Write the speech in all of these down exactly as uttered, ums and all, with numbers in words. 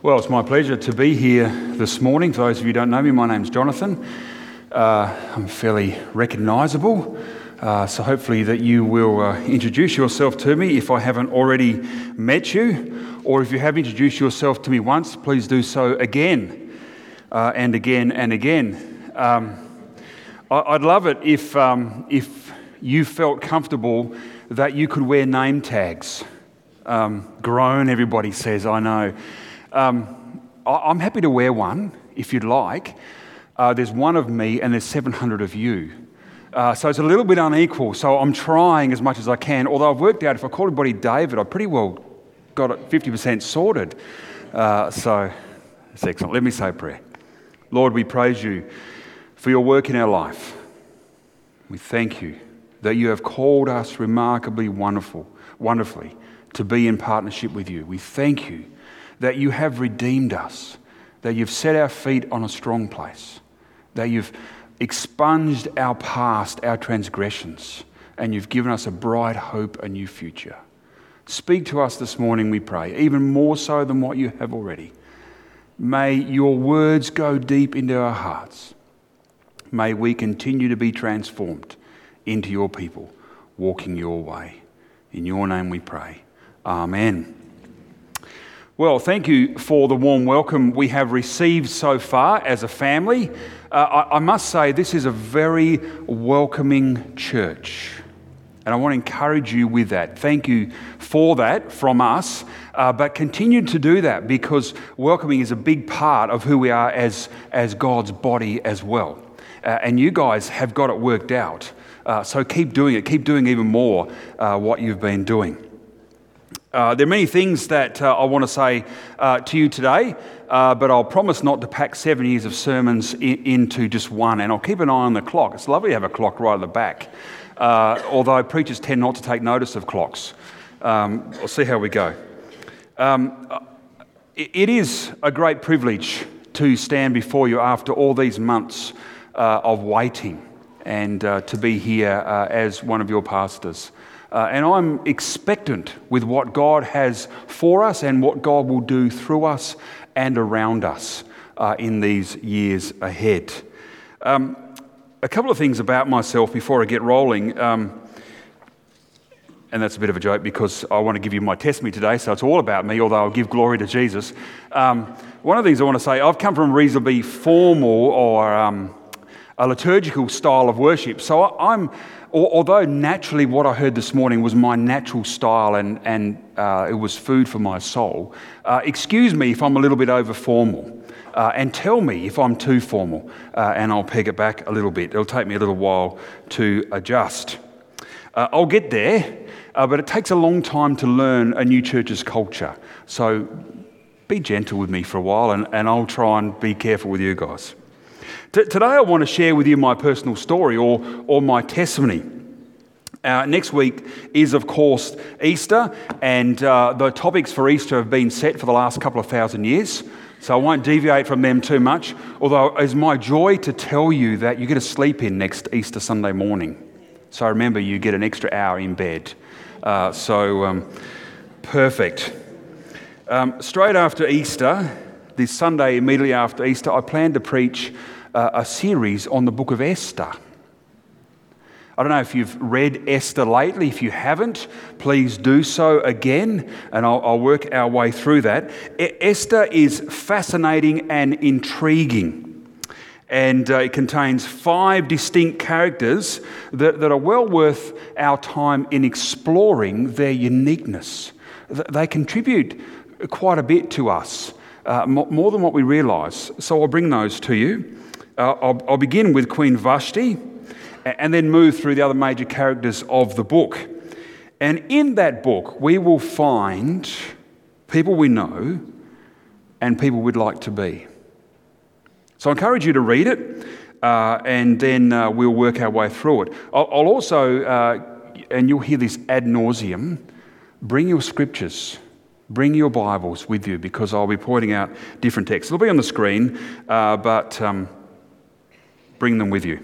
Well, it's my pleasure to be here this morning. For those of you who don't know me, my name's Jonathan. Uh, I'm fairly recognisable, uh, so hopefully that you will uh, introduce yourself to me if I haven't already met you, or if you have introduced yourself to me once, please do so again, uh, and again and again. Um, I- I'd love it if um, if you felt comfortable that you could wear name tags. Um, groan, everybody says, I know. Um, I'm happy to wear one, if you'd like. Uh, there's one of me and there's seven hundred of you. Uh, so it's a little bit unequal, so I'm trying as much as I can, although I've worked out if I call everybody David, I've pretty well got it fifty percent sorted. Uh, so it's excellent. Let me say a prayer. Lord, we praise you for your work in our life. We thank you that you have called us remarkably wonderful, wonderfully to be in partnership with you. We thank you that you have redeemed us, that you've set our feet on a strong place, that you've expunged our past, our transgressions, and you've given us a bright hope, a new future. Speak to us this morning, we pray, even more so than what you have already. May your words go deep into our hearts. May we continue to be transformed into your people, walking your way. In your name we pray. Amen. Well, thank you for the warm welcome we have received so far as a family. Uh, I, I must say this is a very welcoming church, and I want to encourage you with that. Thank you for that from us, uh, but continue to do that because welcoming is a big part of who we are as, as God's body as well. Uh, and you guys have got it worked out. Uh, so keep doing it. Keep doing even more uh, what you've been doing. Uh, there are many things that uh, I want to say uh, to you today, uh, but I'll promise not to pack seven years of sermons in, into just one, and I'll keep an eye on the clock. It's lovely to have a clock right at the back, uh, although preachers tend not to take notice of clocks. Um, we'll see how we go. Um, it, it is a great privilege to stand before you after all these months uh, of waiting and uh, to be here uh, as one of your pastors. Uh, and I'm expectant with what God has for us and what God will do through us and around us uh, in these years ahead. Um, a couple of things about myself before I get rolling, um, and that's a bit of a joke because I want to give you my testimony today, so it's all about me, although I'll give glory to Jesus. Um, one of the things I want to say, I've come from a reasonably formal or um, a liturgical style of worship, so I, I'm although naturally what I heard this morning was my natural style and, and uh, it was food for my soul, uh, excuse me if I'm a little bit over formal uh, and tell me if I'm too formal uh, and I'll peg it back a little bit. It'll take me a little while to adjust. Uh, I'll get there, uh, but it takes a long time to learn a new church's culture. So be gentle with me for a while and, and I'll try and be careful with you guys. Today I want to share with you my personal story or, or my testimony. Uh, next week is, of course, Easter, and uh, the topics for Easter have been set for the last couple of thousand years, so I won't deviate from them too much, although it's my joy to tell you that you get a sleep in next Easter Sunday morning. So remember, you get an extra hour in bed. Uh, so, um, perfect. Um, straight after Easter, this Sunday immediately after Easter, I plan to preach Uh, a series on the book of Esther. I don't know if you've read Esther lately. If you haven't, please do so again, and I'll, I'll work our way through that. E- Esther is fascinating and intriguing, and uh, it contains five distinct characters that, that are well worth our time in exploring their uniqueness. They contribute quite a bit to us, uh, more than what we realise. So I'll bring those to you. Uh, I'll, I'll begin with Queen Vashti and then move through the other major characters of the book. And in that book, we will find people we know and people we'd like to be. So I encourage you to read it uh, and then uh, we'll work our way through it. I'll, I'll also, uh, and you'll hear this ad nauseum, bring your scriptures. Bring your Bibles with you because I'll be pointing out different texts. They'll be on the screen, uh, but um, bring them with you.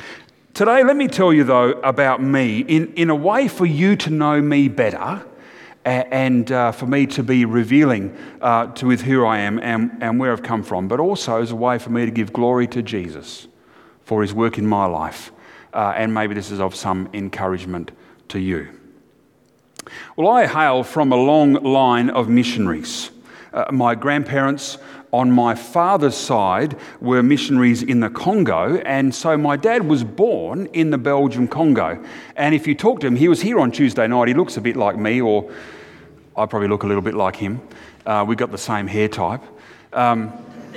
Today, let me tell you, though, about me in, in a way for you to know me better and uh, for me to be revealing uh, to with who I am and, and where I've come from, but also as a way for me to give glory to Jesus for his work in my life. Uh, and maybe this is of some encouragement to you. Well, I hail from a long line of missionaries. Uh, my grandparents on my father's side were missionaries in the Congo, and so my dad was born in the Belgian Congo. And if you talk to him, he was here on Tuesday night. He looks a bit like me, or I probably look a little bit like him. Uh, we got the same hair type. Um,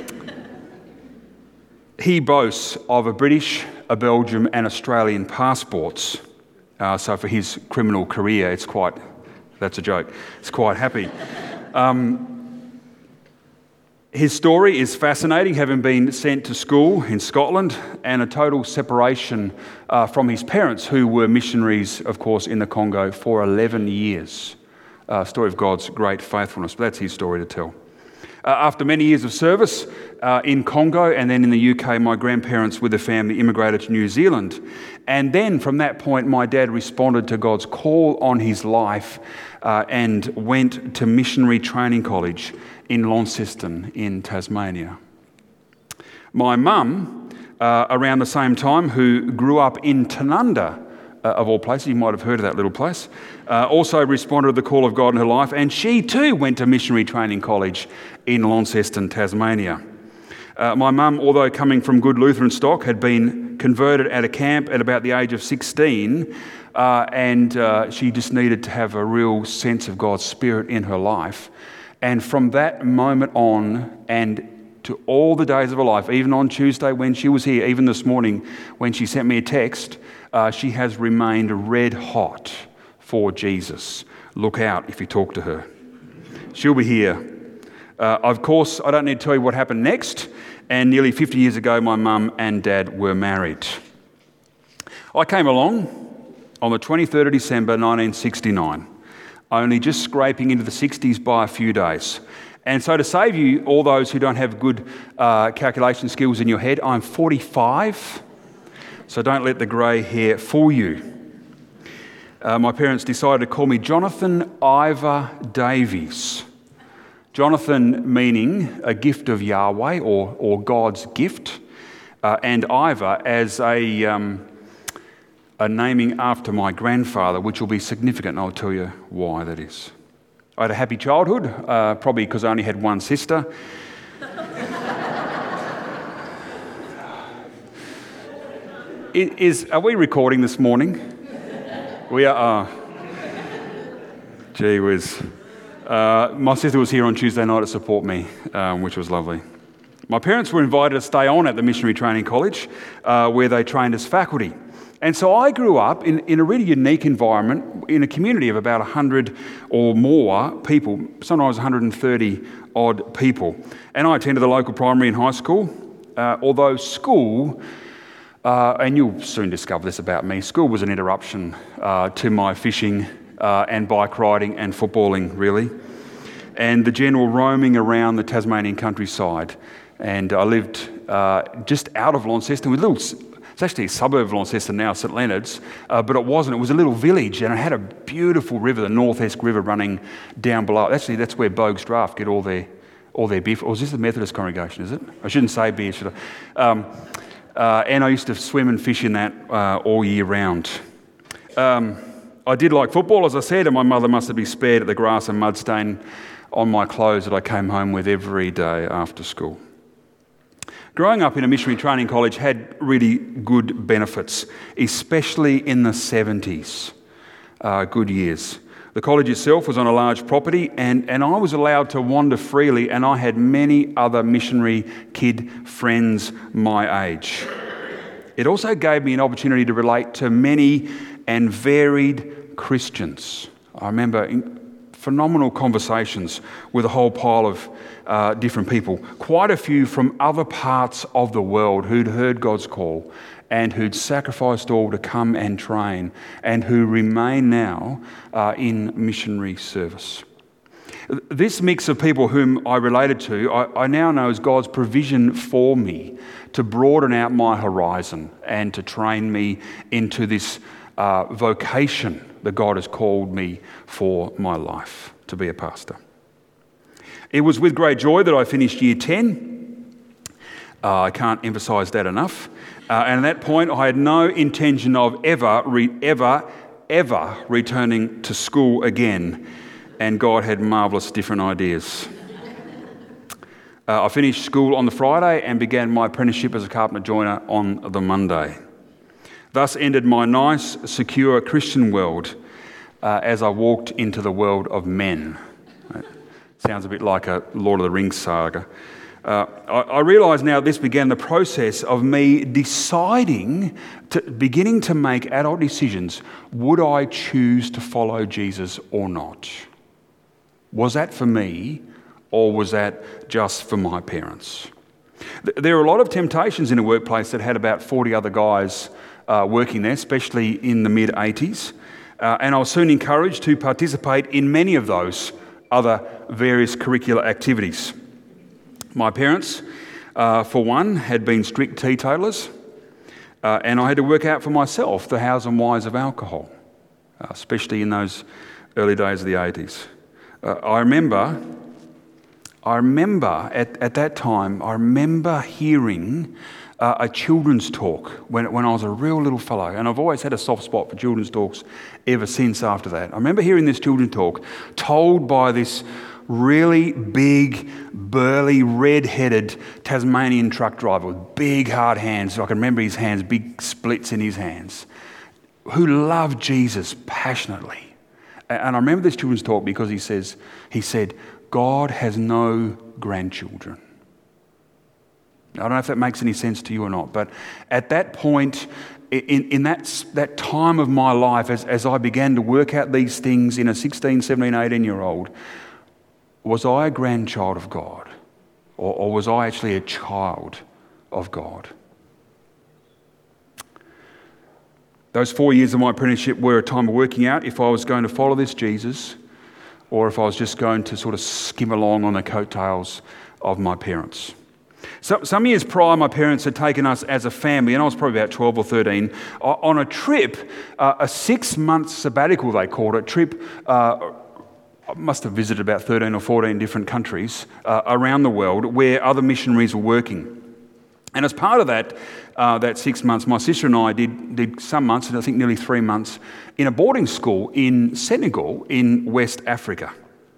he boasts of a British, a Belgian, and Australian passports. Uh, so for his criminal career, it's quite, that's a joke, it's quite happy. Um, His story is fascinating, having been sent to school in Scotland and a total separation uh, from his parents, who were missionaries, of course, in the Congo for eleven years. Uh, story of God's great faithfulness, but that's his story to tell. Uh, after many years of service uh, in Congo and then in the U K, my grandparents with their family immigrated to New Zealand. And then from that point, my dad responded to God's call on his life uh, and went to missionary training college in Launceston in Tasmania. My mum, uh, around the same time, who grew up in Tanunda, uh, of all places, you might have heard of that little place, uh, also responded to the call of God in her life, and she too went to missionary training college in Launceston, Tasmania. Uh, my mum, although coming from good Lutheran stock, had been converted at a camp at about the age of sixteen, uh, and uh, she just needed to have a real sense of God's Spirit in her life. And from that moment on, and to all the days of her life, even on Tuesday when she was here, even this morning when she sent me a text, uh, she has remained red hot for Jesus. Look out if you talk to her. She'll be here. Uh, of course, I don't need to tell you what happened next. And nearly fifty years ago, my mum and dad were married. I came along on the twenty-third of December nineteen sixty-nine. Only just scraping into the sixties by a few days. And so to save you, all those who don't have good uh, calculation skills in your head, I'm forty-five, so don't let the grey hair fool you. Uh, my parents decided to call me Jonathan Ivor Davies. Jonathan meaning a gift of Yahweh, or, or God's gift, uh, and Ivor as a... Um, A naming after my grandfather, which will be significant, and I'll tell you why that is. I had a happy childhood, uh, probably because I only had one sister. it is, are we recording this morning? We are. Uh, gee whiz. Uh, my sister was here on Tuesday night to support me, um, which was lovely. My parents were invited to stay on at the Missionary Training College, uh, where they trained as faculty. And so I grew up in, in a really unique environment, in a community of about one hundred or more people, sometimes one hundred thirty odd people. And I attended the local primary and high school, uh, although school, uh, and you'll soon discover this about me, school was an interruption uh, to my fishing uh, and bike riding and footballing, really, and the general roaming around the Tasmanian countryside. And I lived uh, just out of Launceston with little... It's actually a suburb of Launceston now, St Leonard's, uh, but it wasn't. It was a little village, and it had a beautiful river, the North Esk River, running down below. Actually, that's where Bogues Draft get all their all their beer. Or is this the Methodist congregation, is it? I shouldn't say beer, should I? Um, uh, and I used to swim and fish in that uh, all year round. Um, I did like football, as I said, and my mother must have been spared at the grass and mud stain on my clothes that I came home with every day after school. Growing up in a missionary training college had really good benefits, especially in the seventies, uh, good years. The college itself was on a large property, and, and I was allowed to wander freely, and I had many other missionary kid friends my age. It also gave me an opportunity to relate to many and varied Christians. I remember in, phenomenal conversations with a whole pile of uh, different people, quite a few from other parts of the world who'd heard God's call and who'd sacrificed all to come and train and who remain now uh, in missionary service. This mix of people whom I related to, I, I now know is God's provision for me to broaden out my horizon and to train me into this uh, vocation that God has called me for my life, to be a pastor. It was with great joy that I finished year ten. Uh, I can't emphasise that enough. Uh, and at that point, I had no intention of ever, re- ever, ever returning to school again. And God had marvellous different ideas. uh, I finished school on the Friday and began my apprenticeship as a carpenter joiner on the Monday. Thus ended my nice, secure Christian world uh, as I walked into the world of men. Right? Sounds a bit like a Lord of the Rings saga. Uh, I, I realise now this began the process of me deciding, to, beginning to make adult decisions. Would I choose to follow Jesus or not? Was that for me, or was that just for my parents? There are a lot of temptations in a workplace that had about forty other guys uh, working there, especially in the mid eighties. Uh, and I was soon encouraged to participate in many of those other various curricular activities. My parents, uh, for one, had been strict teetotalers, uh, and I had to work out for myself the hows and whys of alcohol, uh, especially in those early days of the eighties. Uh, I remember, I remember at, at that time, I remember hearing uh, a children's talk when, when I was a real little fellow, and I've always had a soft spot for children's talks ever since after that. I remember hearing this children's talk told by this really big, burly, red-headed Tasmanian truck driver with big, hard hands. I can remember his hands, big splits in his hands, who loved Jesus passionately. And I remember this children's talk because he says, he said, God has no grandchildren. I don't know if that makes any sense to you or not, but at that point, in, in that, that time of my life, as, as I began to work out these things in a sixteen, seventeen, eighteen-year-old, was I a grandchild of God? Or, or was I actually a child of God? Those four years of my apprenticeship were a time of working out if I was going to follow this Jesus or if I was just going to sort of skim along on the coattails of my parents. So, some years prior, my parents had taken us as a family, and I was probably about twelve or thirteen, on a trip, uh, a six-month sabbatical, they called it, trip. Uh, I must have visited about thirteen or fourteen different countries uh, around the world where other missionaries were working. And as part of that, uh, that six months, my sister and I did, did some months, and I think nearly three months, in a boarding school in Senegal in West Africa.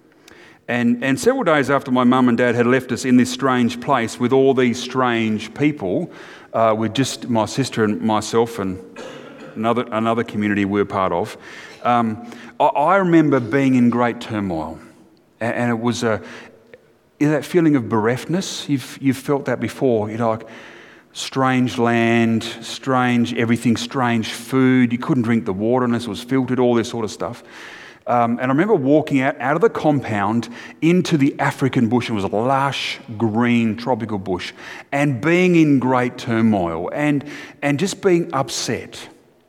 And, and several days after my mum and dad had left us in this strange place with all these strange people, uh, with just my sister and myself and another, another community we were part of, um, I, I remember being in great turmoil. And, and it was a... You know, that feeling of bereftness, you've you've felt that before. You know, like strange land, strange everything, strange food. You couldn't drink the water unless it was filtered, all this sort of stuff. Um, and I remember walking out, out of the compound into the African bush. It was a lush, green, tropical bush, and being in great turmoil and, and just being upset.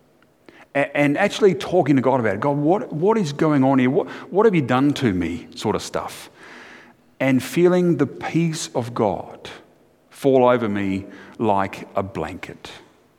A- and actually talking to God about it. God, what what is going on here? What what have you done to me? Sort of stuff. And feeling the peace of God fall over me like a blanket.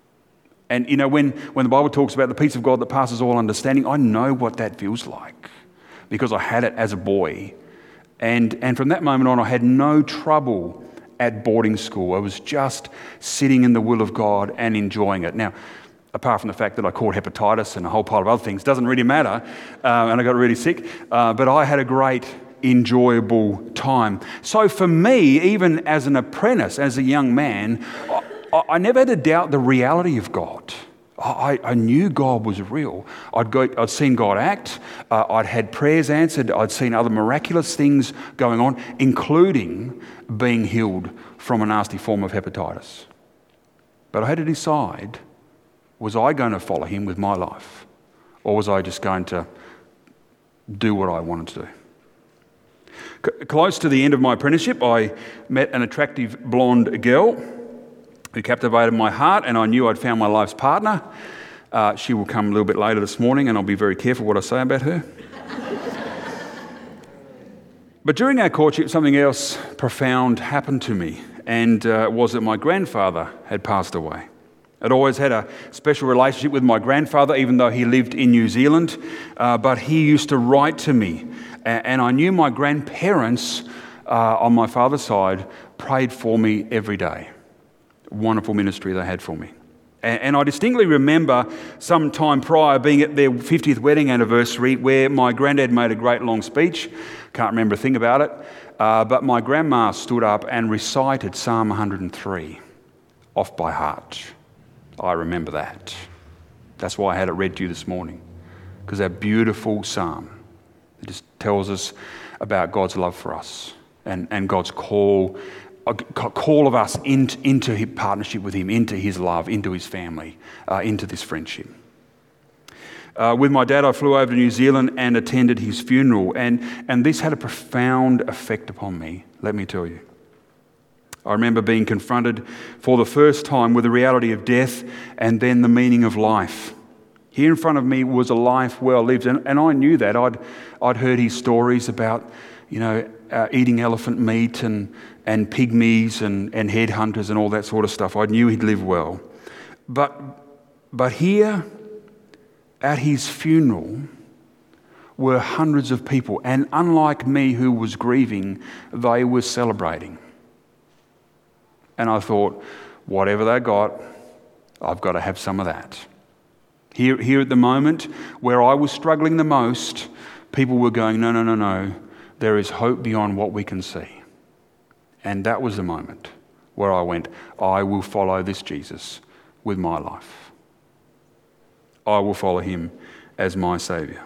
And, you know, when, when the Bible talks about the peace of God that passes all understanding, I know what that feels like because I had it as a boy. And, and from that moment on, I had no trouble at boarding school. I was just sitting in the will of God and enjoying it. Now, apart from the fact that I caught hepatitis and a whole pile of other things, doesn't really matter, uh, and I got really sick, uh, but I had a great enjoyable time. So for me, even as an apprentice, as a young man, I, I never had to doubt the reality of God. I, I knew God was real. I'd, go, I'd seen God act. Uh, I'd had prayers answered. I'd seen other miraculous things going on, including being healed from a nasty form of hepatitis. But I had to decide, was I going to follow him with my life? Or was I just going to do what I wanted to do? Close to the end of my apprenticeship, I met an attractive blonde girl who captivated my heart, and I knew I'd found my life's partner. Uh, she will come a little bit later this morning, and I'll be very careful what I say about her. But during our courtship, something else profound happened to me, and uh, was that my grandfather had passed away. I'd always had a special relationship with my grandfather, even though he lived in New Zealand, uh, but he used to write to me. And I knew my grandparents uh, on my father's side prayed for me every day. Wonderful ministry they had for me. And, and I distinctly remember some time prior being at their fiftieth wedding anniversary where my granddad made a great long speech. Can't remember a thing about it. Uh, but my grandma stood up and recited Psalm one hundred three off by heart. I remember that. That's why I had it read to you this morning, because that beautiful psalm, it just tells us about God's love for us and, and God's call, call of us into, into his partnership with him, into his love, into his family, uh, into this friendship. Uh, with my dad, I flew over to New Zealand and attended his funeral, and, and this had a profound effect upon me, let me tell you. I remember being confronted for the first time with the reality of death and then the meaning of life. Here in front of me was a life well lived, and, and I knew that. I'd I'd heard his stories about, you know, uh, eating elephant meat and, and pygmies and, and headhunters and all that sort of stuff. I knew he'd live well. But, but here at his funeral were hundreds of people, and unlike me who was grieving, they were celebrating. And I thought, whatever they got, I've got to have some of that. Here, here at the moment, where I was struggling the most, people were going, no, no, no, no, there is hope beyond what we can see. And that was the moment where I went, I will follow this Jesus with my life. I will follow him as my saviour.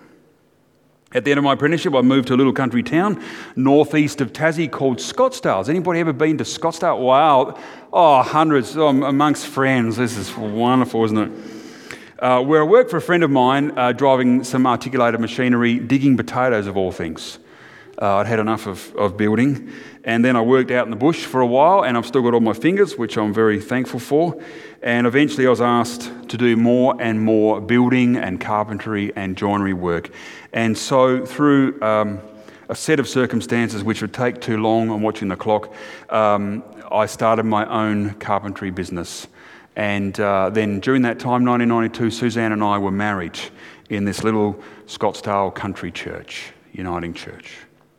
At the end of my apprenticeship, I moved to a little country town northeast of Tassie called Scottsdale. Has anybody ever been to Scottsdale? Wow. Oh, hundreds oh, amongst friends. This is wonderful, isn't it? Uh, where I worked for a friend of mine, uh, driving some articulated machinery, digging potatoes of all things. Uh, I'd had enough of, of building. And then I worked out in the bush for a while, and I've still got all my fingers, which I'm very thankful for. And eventually I was asked to do more and more building and carpentry and joinery work. And so through um, a set of circumstances which would take too long, I'm watching the clock, um, I started my own carpentry business. And uh, then during that time, nineteen ninety-two, Suzanne and I were married in this little Scottsdale country church, Uniting Church.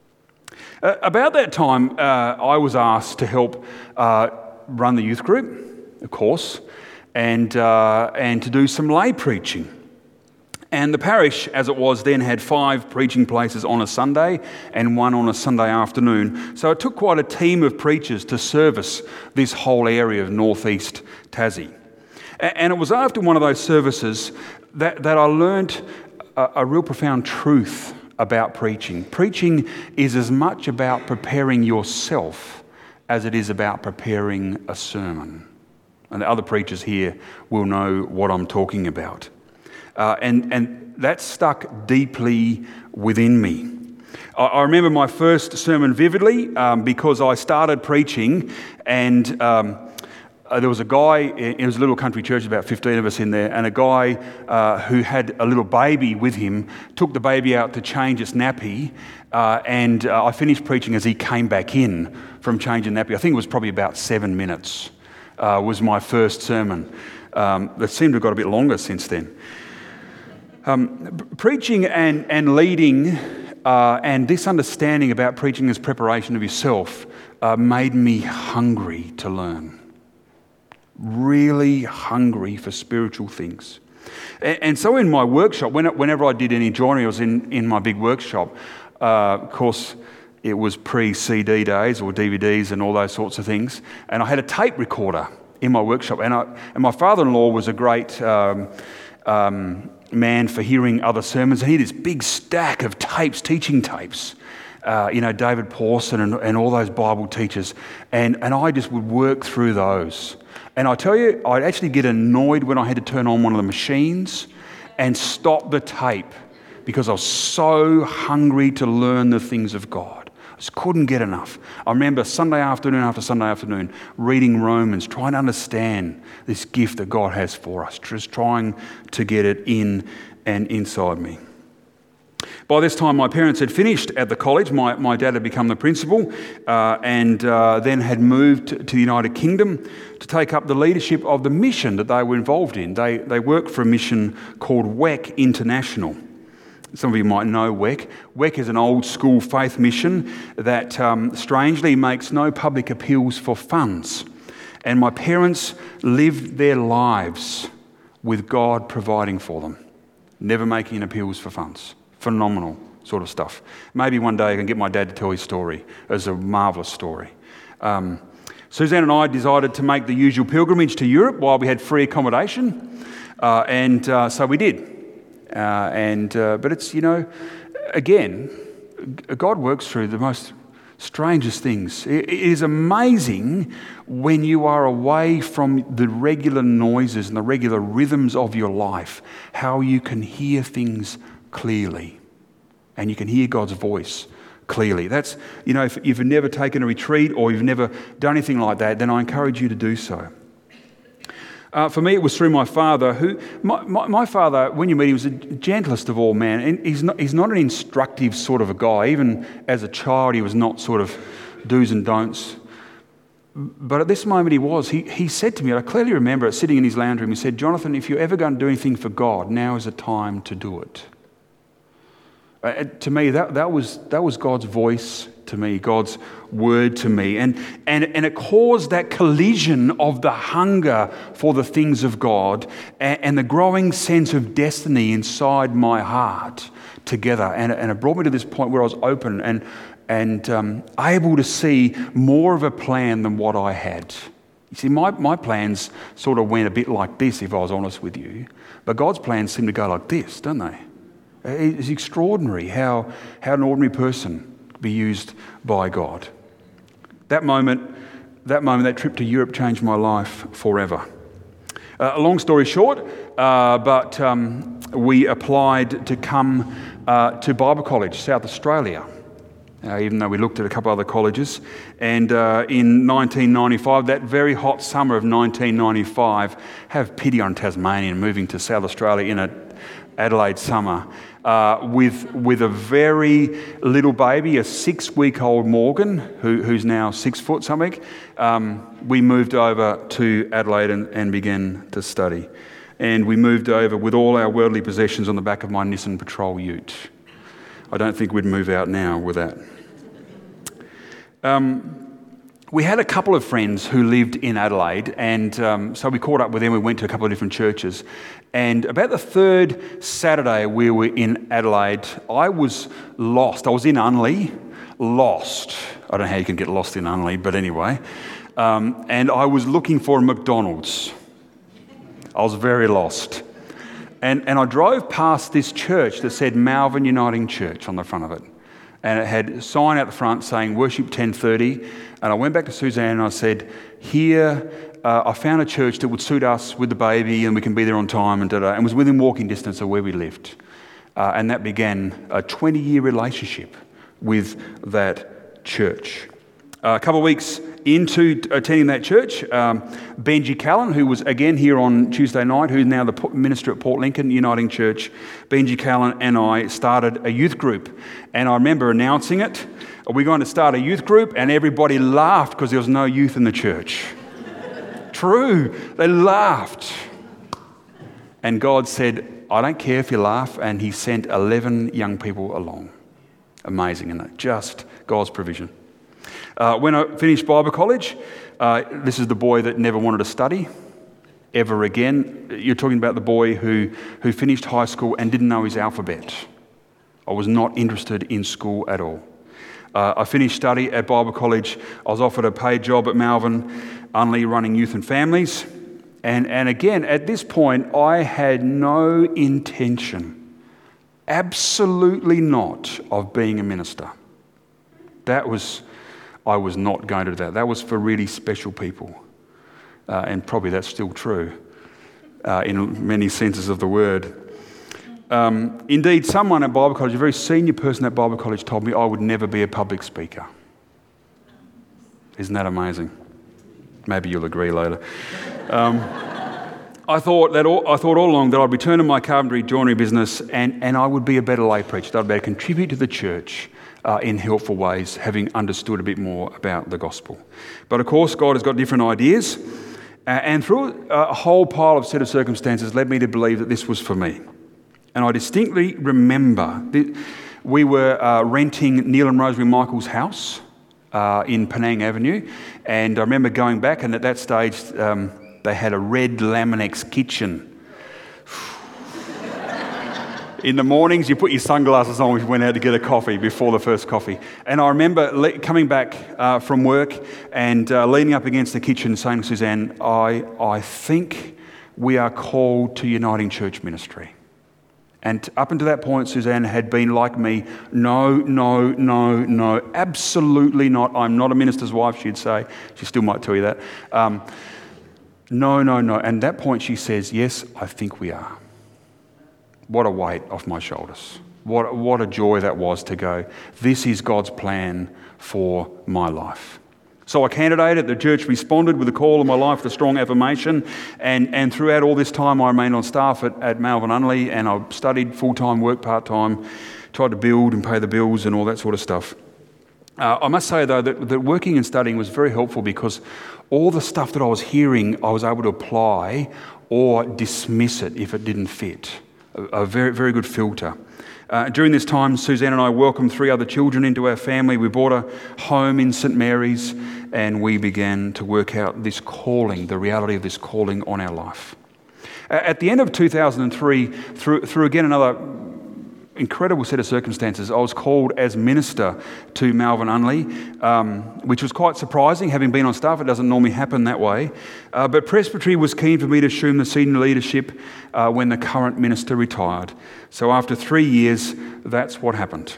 Uh, about that time, uh, I was asked to help uh, run the youth group, of course, and uh, and to do some lay preaching. And the parish, as it was then, had five preaching places on a Sunday and one on a Sunday afternoon. So it took quite a team of preachers to service this whole area of northeast Tassie. And it was after one of those services that, that I learnt a, a real profound truth about preaching. Preaching is as much about preparing yourself as it is about preparing a sermon. And the other preachers here will know what I'm talking about. Uh, and, and that stuck deeply within me. I, I remember my first sermon vividly um, because I started preaching, and um, uh, there was a guy, it was a little country church, about fifteen of us in there, and a guy uh, who had a little baby with him, took the baby out to change its nappy, uh, and uh, I finished preaching as he came back in from changing nappy. I think it was probably about seven minutes uh, was my first sermon. Um, that seemed to have got a bit longer since then. Um, preaching and, and leading uh, and this understanding about preaching as preparation of yourself uh, made me hungry to learn. Really hungry for spiritual things. And, and so in my workshop, when, whenever I did any joinery, I was in, in my big workshop. Uh, of course, it was pre-C D days or D V Ds and all those sorts of things. And I had a tape recorder in my workshop. And, I, and my father-in-law was a great... Um, um, man for hearing other sermons, and he had this big stack of tapes, teaching tapes, uh, you know, David Pawson and, and all those Bible teachers, and, and I just would work through those. And I tell you, I'd actually get annoyed when I had to turn on one of the machines and stop the tape because I was so hungry to learn the things of God. I just couldn't get enough. I remember Sunday afternoon after Sunday afternoon reading Romans, trying to understand this gift that God has for us, just trying to get it in and inside me. By this time, my parents had finished at the college. My, my dad had become the principal uh, and uh, then had moved to the United Kingdom to take up the leadership of the mission that they were involved in. They, they worked for a mission called W E C International. Some of you might know W E C. W E C is an old school faith mission that um, strangely makes no public appeals for funds. And my parents lived their lives with God providing for them, never making appeals for funds. Phenomenal sort of stuff. Maybe one day I can get my dad to tell his story. It's a marvellous story. Um, Suzanne and I decided to make the usual pilgrimage to Europe while we had free accommodation, uh, and uh, so we did. Uh, and uh, but it's, you know, again, God works through the most strangest things. It is amazing when you are away from the regular noises and the regular rhythms of your life, how you can hear things clearly and you can hear God's voice clearly. That's, you know, if you've never taken a retreat or you've never done anything like that, then I encourage you to do so. Uh, for me, it was through my father, who, my, my, my father, when you meet him, was the gentlest of all men. And he's not, he's not an instructive sort of a guy. Even as a child, he was not sort of do's and don'ts. But at this moment he was. He, he said to me, I clearly remember it, sitting in his lounge room, he said, Jonathan, if you're ever going to do anything for God, now is the time to do it. Uh, to me, that, that was that was God's voice to me, God's word to me. And, and, and it caused that collision of the hunger for the things of God and, and the growing sense of destiny inside my heart together. And, and it brought me to this point where I was open and, and um, able to see more of a plan than what I had. You see, my, my plans sort of went a bit like this, if I was honest with you. But God's plans seem to go like this, don't they? It's extraordinary how, how an ordinary person can be used by God. That moment, that moment, that trip to Europe changed my life forever. Uh, a long story short, uh, but um, we applied to come uh, to Bible College, South Australia, uh, even though we looked at a couple other colleges. And uh, in nineteen ninety-five, that very hot summer of nineteen ninety-five, have pity on Tasmanian moving to South Australia in a Adelaide summer, uh, with with a very little baby, a six-week-old Morgan, who, who's now six foot something. Um, we moved over to Adelaide and, and began to study. And we moved over with all our worldly possessions on the back of my Nissan Patrol ute. I don't think we'd move out now with that. Um, We had a couple of friends who lived in Adelaide, and um, so we caught up with them. We went to a couple of different churches. And about the third Saturday we were in Adelaide, I was lost. I was in Unley, lost. I don't know how you can get lost in Unley, but anyway. Um, and I was looking for a McDonald's. I was very lost. And, and I drove past this church that said Malvern Uniting Church on the front of it. And it had a sign out the front saying worship ten thirty. And I went back to Suzanne and I said, here, uh, I found a church that would suit us with the baby and we can be there on time and da-da. And it was within walking distance of where we lived. Uh, and that began a twenty-year relationship with that church. Uh, a couple of weeks into attending that church, um, Benji Callan, who was again here on Tuesday night, who's now the minister at Port Lincoln Uniting Church, Benji Callan and I started a youth group. And I remember announcing it. We're going to start a youth group, and everybody laughed because there was no youth in the church. True, they laughed. And God said, I don't care if you laugh, and he sent eleven young people along. Amazing, isn't it? Just God's provision. Uh, when I finished Bible college, uh, this is the boy that never wanted to study ever again. You're talking about the boy who, who finished high school and didn't know his alphabet. I was not interested in school at all. Uh, I finished study at Bible college. I was offered a paid job at Malvern, Unley, running youth and families. And, and again, at this point, I had no intention, absolutely not, of being a minister. That was... I was not going to do that. That was for really special people. Uh, and probably that's still true uh, in many senses of the word. Um, indeed, someone at Bible college, a very senior person at Bible college, told me I would never be a public speaker. Isn't that amazing? Maybe you'll agree later. Um, I thought that all, I thought all along that I'd return to my carpentry joinery business and, and I would be a better lay preacher. I'd be able to contribute to the church uh, in helpful ways, having understood a bit more about the gospel. But of course, God has got different ideas, uh, and through a whole pile of set of circumstances led me to believe that this was for me. And I distinctly remember that we were uh, renting Neil and Rosemary Michael's house uh, in Penang Avenue, and I remember going back, and at that stage um, they had a red Laminex kitchen. In the mornings, you put your sunglasses on when you went out to get a coffee before the first coffee. And I remember le- coming back uh, from work and uh, leaning up against the kitchen saying to Suzanne, I, I think we are called to Uniting Church Ministry. And up until that point, Suzanne had been like me, no, no, no, no, absolutely not. I'm not a minister's wife, she'd say. She still might tell you that. Um, no, no, no. And at that point she says, yes, I think we are. What a weight off my shoulders. What, what a joy that was to go, this is God's plan for my life. So I candidated, the church responded with a call of my life, with a strong affirmation, and, and throughout all this time I remained on staff at, at Malvern Unley, and I studied full-time, worked part-time, tried to build and pay the bills and all that sort of stuff. Uh, I must say though that, that working and studying was very helpful because all the stuff that I was hearing I was able to apply or dismiss it if it didn't fit. A, a very, very good filter. Uh, during this time, Suzanne and I welcomed three other children into our family. We bought a home in St Mary's, and we began to work out this calling, the reality of this calling on our life. At the end of two thousand three, through, through again another incredible set of circumstances, I was called as minister to Malvern Unley, um, which was quite surprising. Having been on staff, it doesn't normally happen that way. Uh, but Presbytery was keen for me to assume the senior leadership uh, when the current minister retired. So after three years, that's what happened.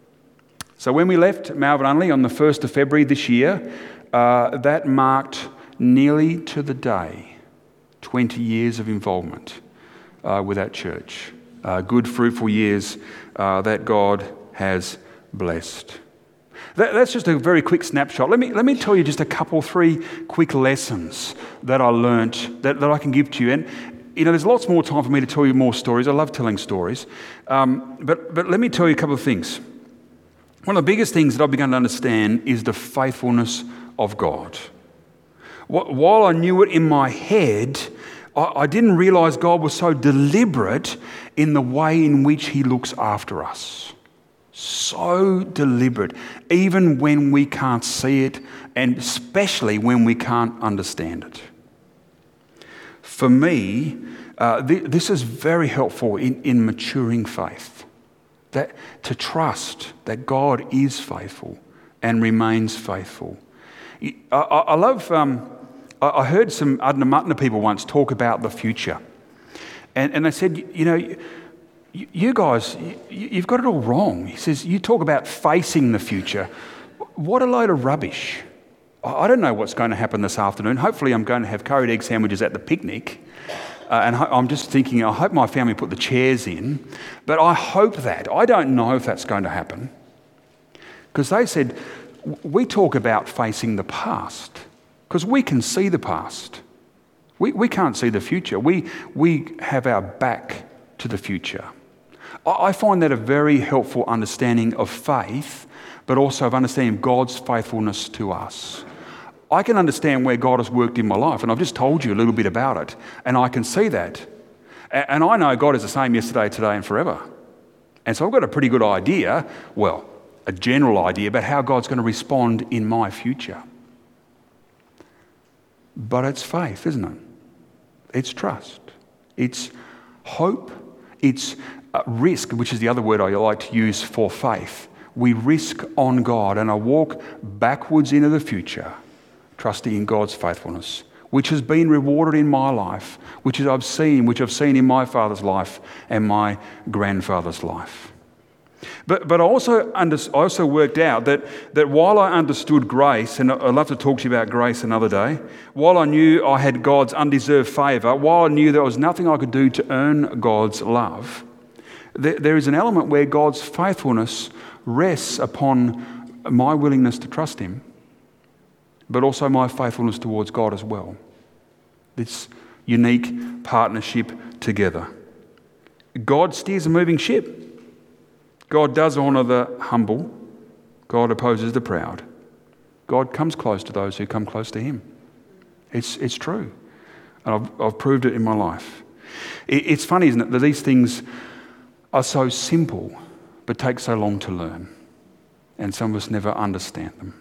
So when we left Malvern Unley on the first of February this year, uh, that marked nearly to the day twenty years of involvement uh, with that church. Uh, good, fruitful years uh, that God has blessed. That, that's just a very quick snapshot. Let me let me tell you just a couple, three quick lessons that I learnt that, that I can give to you. And you know, there's lots more time for me to tell you more stories. I love telling stories. Um, but but let me tell you a couple of things. One of the biggest things that I've begun to understand is the faithfulness of God. While I knew it in my head, I didn't realise God was so deliberate in the way in which he looks after us. So deliberate, even when we can't see it, and especially when we can't understand it. For me, uh, th- this is very helpful in, in maturing faith. That to trust that God is faithful and remains faithful. I, I, I love... Um, I heard some Adna Mutna people once talk about the future. And, and they said, you know, you, you guys, you, you've got it all wrong. He says, you talk about facing the future. What a load of rubbish. I don't know what's going to happen this afternoon. Hopefully I'm going to have curried egg sandwiches at the picnic. Uh, and I'm just thinking, I hope my family put the chairs in. But I hope that. I don't know if that's going to happen. Because they said, we talk about facing the past. Because we can see the past. We we can't see the future. We we have our back to the future. I, I find that a very helpful understanding of faith, but also of understanding God's faithfulness to us. I can understand where God has worked in my life, and I've just told you a little bit about it, and I can see that. And, and I know God is the same yesterday, today, and forever. And so I've got a pretty good idea, well, a general idea about how God's going to respond in my future. But it's faith, isn't it? It's trust. It's hope. It's uh, risk, which is the other word I like to use for faith. We risk on God, and I walk backwards into the future, trusting in God's faithfulness, which has been rewarded in my life, which is I've seen, which I've seen in my father's life and my grandfather's life. But but I also under, I also worked out that, that while I understood grace, and I'd love to talk to you about grace another day, while I knew I had God's undeserved favour, while I knew there was nothing I could do to earn God's love, there, there is an element where God's faithfulness rests upon my willingness to trust him, but also my faithfulness towards God as well. It's unique partnership together. God steers a moving ship. God does honour the humble. God opposes the proud. God comes close to those who come close to him. It's it's true. And I've, I've proved it in my life. It, it's funny, isn't it, that these things are so simple but take so long to learn. And some of us never understand them.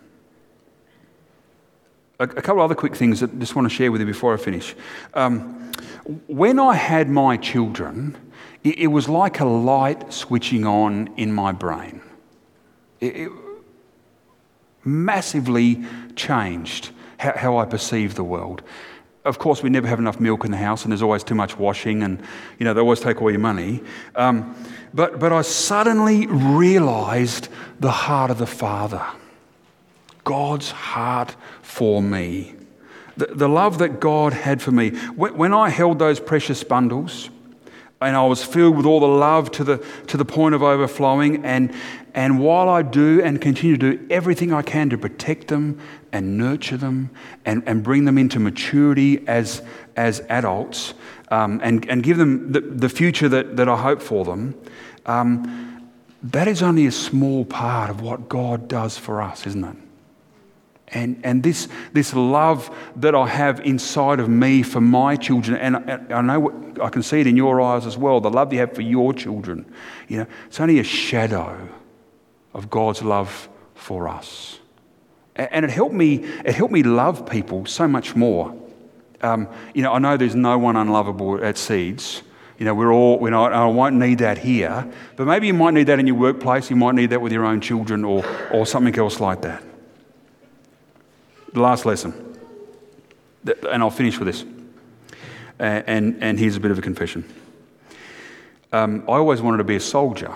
A, a couple of other quick things that I just want to share with you before I finish. Um, when I had my children, it, it was like a light switching on in my brain. It, it massively changed how, how I perceive the world. Of course, we never have enough milk in the house, and there's always too much washing, and you know they always take all your money. Um, but but I suddenly realised the heart of the Father, God's heart for me, the, the love that God had for me. When, when I held those precious bundles, and I was filled with all the love to the to the point of overflowing, and and while I do and continue to do everything I can to protect them and nurture them and, and bring them into maturity as as adults, um, and, and give them the, the future that, that I hope for them, um, that is only a small part of what God does for us, isn't it? And and this this love that I have inside of me for my children, and I, I know what, I can see it in your eyes as well, the love you have for your children, you know, it's only a shadow of God's love for us. And it helped me, it helped me love people so much more. Um, you know, I know there's no one unlovable at Seeds. You know, we're all, you know, I won't need that here, but maybe you might need that in your workplace, you might need that with your own children or or something else like that. The last lesson, and I'll finish with this, and, and, and here's a bit of a confession. Um, I always wanted to be a soldier.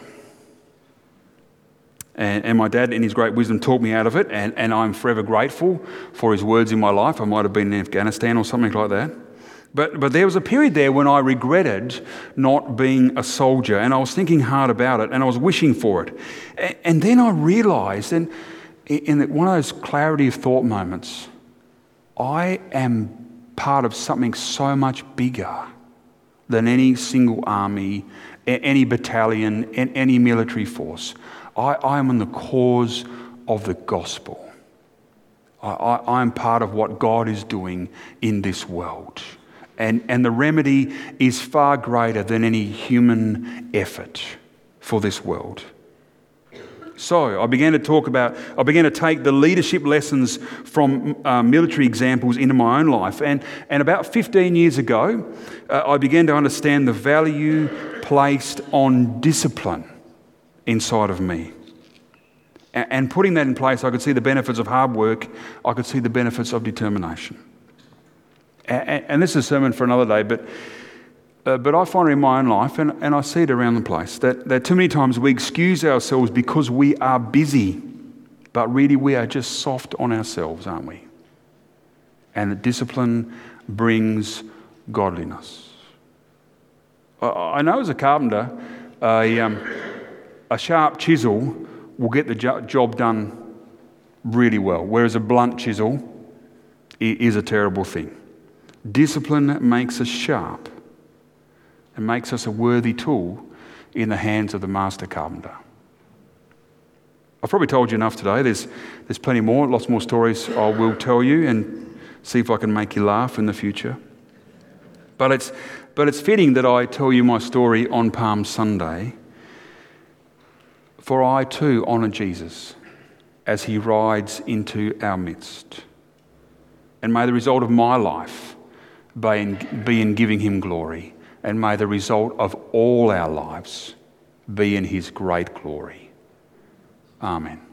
And, and my dad, in his great wisdom, taught me out of it, and, and I'm forever grateful for his words in my life. I might have been in Afghanistan or something like that. But but there was a period there when I regretted not being a soldier, and I was thinking hard about it, and I was wishing for it. And, and then I realised, and in one of those clarity of thought moments, I am part of something so much bigger than any single army, any battalion, any military force. I, I am in the cause of the gospel. I, I, I am part of what God is doing in this world. And, and the remedy is far greater than any human effort for this world. So I began to talk about, I began to take the leadership lessons from uh, military examples into my own life. And, and about fifteen years ago, uh, I began to understand the value placed on discipline inside of me. And, and putting that in place, I could see the benefits of hard work. I could see the benefits of determination. And, and this is a sermon for another day, but Uh, but I find it in my own life, and, and I see it around the place, that, that too many times we excuse ourselves because we are busy, but really we are just soft on ourselves, aren't we? And that discipline brings godliness. I, I know as a carpenter, a, um, a sharp chisel will get the jo- job done really well, whereas a blunt chisel is a terrible thing. Discipline makes us sharp. And makes us a worthy tool in the hands of the master carpenter. I've probably told you enough today. There's there's plenty more, lots more stories I will tell you and see if I can make you laugh in the future. But it's but it's fitting that I tell you my story on Palm Sunday, for I too honour Jesus as he rides into our midst. And may the result of my life be in, be in giving him glory. And may the result of all our lives be in his great glory. Amen.